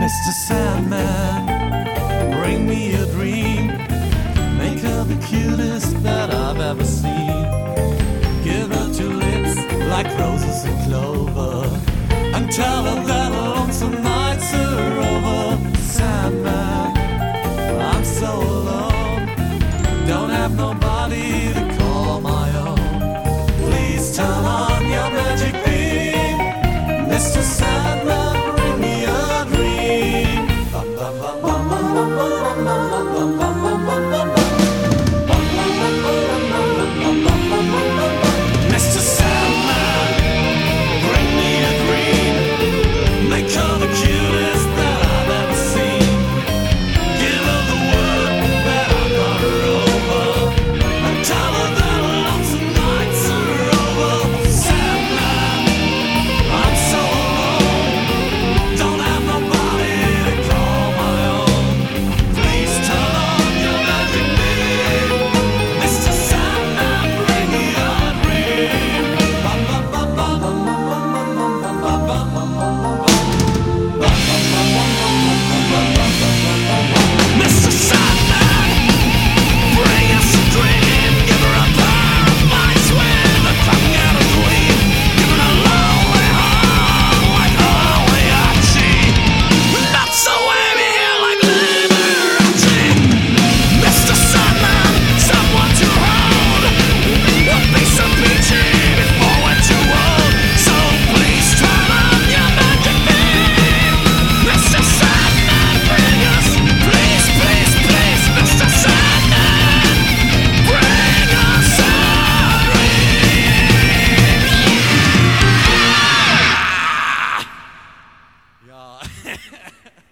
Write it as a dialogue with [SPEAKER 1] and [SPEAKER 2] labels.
[SPEAKER 1] Mr. Sandman, bring me a dream. Make her the cutest that I've ever seen. Give her two lips like roses and clover, and tell her that lonesome nights are over. Sandman, I'm so alone, don't have nobody to call my own. Please turn on your magic beam, Mr. Sandman, bring me a dream. Mr. Sandman, bring me a dream. Make her the cutest that I've ever seen. Give her the word that I got her over, and tell her that lonesome nights are over. Sandman, I'm so alone, don't have nobody to call my own. Please turn on your magic beam, Mr. Sandman, bring me a dream. Mr. Sandman, bring us a dream. Give her a pair of minds with a tongue and a gleam. Give her a lonely heart like Pagliacci, not so wavy hair like Liberace. Mr. Sandman, someone to hold, would be so peachy before we're too old. So please turn on your magic beam, Mr. Sandman, bring us, please, please, please, Mr. Sandman, bring us a dream. Yeah.